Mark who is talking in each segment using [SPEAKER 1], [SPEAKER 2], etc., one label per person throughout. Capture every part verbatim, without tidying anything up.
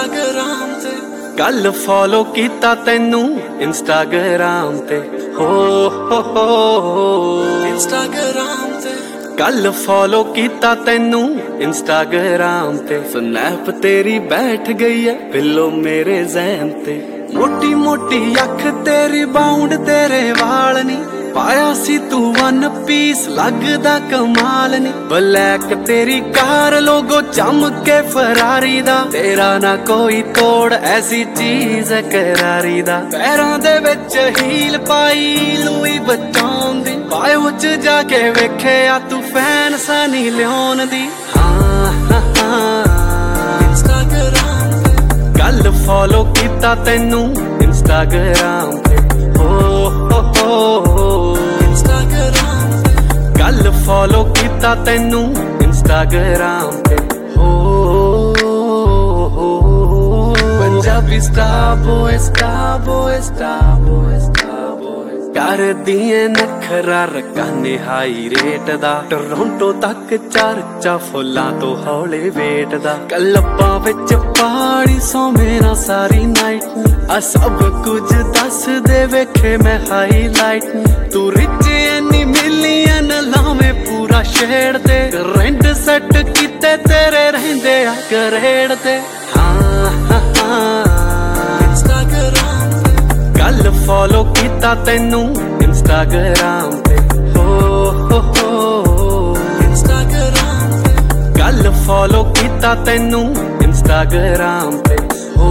[SPEAKER 1] Instagram ते कल follow कीता तैनू इंस्टाग्राम ते हो हो हो इंस्टाग्राम ते कल फॉलो कीता तैनू इंस्टाग्राम ते स्नैप तेरी बैठ गई है पिल्लो मेरे ज़हन ते मोटी मोटी अख तेरी बाउंड तेरे वाल नी पाया सी तू वन पीस लगदा कमाल नी ब्लैक तेरी कार लोगो चमके फरारी दा तेरा ना कोई तोड़ ऐसी चीज करारी दा पैरां दे विच हील पाई लुई बचाउन दी बायो च जाके वेखिया तू फैन सनी लियोन दी हाँ हाँ हाँ इंस्टाग्राम कल फॉलो कीता तैनू इंस्टाग्राम ते हो हो हो कल फॉलो कीता तैनू इंस्टाग्राम ते हो Punjabi star boy star boy star boy star boy कर दिए नखरा रकाने हाई रेट दा टोरंटो तक चर्चा फुल्लां तो हौले वेट दा कलब्बां विच पाड़ी सौ मेरा सारी नाइट आ सब कुछ दस दे वेखे मैं हाईलाइट तू रिच एनी मिलियन लावे पूरा शेड़ दे रेंट सेट कीते तेरे रहंदे आ करेड़ ते हाँ हाँ हाँ इंस्टाग्राम कल फॉलो कीता तैनू इंस्टाग्राम ते हो हो हो इंस्टाग्राम कल फॉलो कीता तैनू इंस्टाग्राम ते हो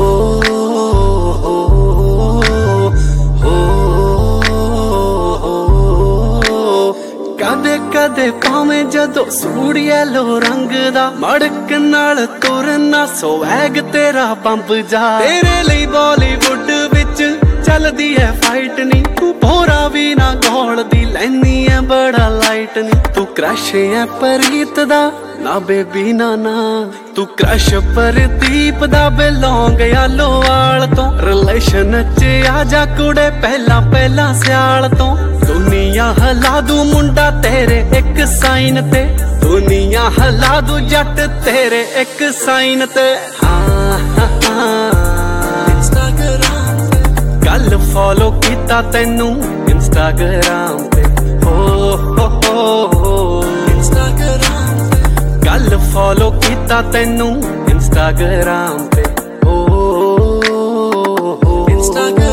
[SPEAKER 1] कदे कदे पावें जदों सूट येलो रंग दा मड़क नाल तुरना स्वैग तेरा पंप जा तेरे लिए बॉलीवुड विच चलदी है फाइट नी तू भोरा भी ना गौल दी लैनी है बड़ा लाइट नी तू क्रश है प्रीत दा ना बेबी ना ना तू क्रश परदीप दा बिलोंग यालो वाल तो रिलेशन च आजा कुड़े पहला पहला स्याल तो दुनिया हला दू मुंडा तेरे एक साइन ते दुनिया हला दू जट तेरे एक साइन ते हाँ हाँ हाँ इंस्टाग्राम कल फॉलो कीता तैनू इंस्टाग्राम ते हो हो हो इंस्टाग्राम कल फॉलो कीता तैनू इंस्टाग्राम ते हो हो इंस्टाग्राम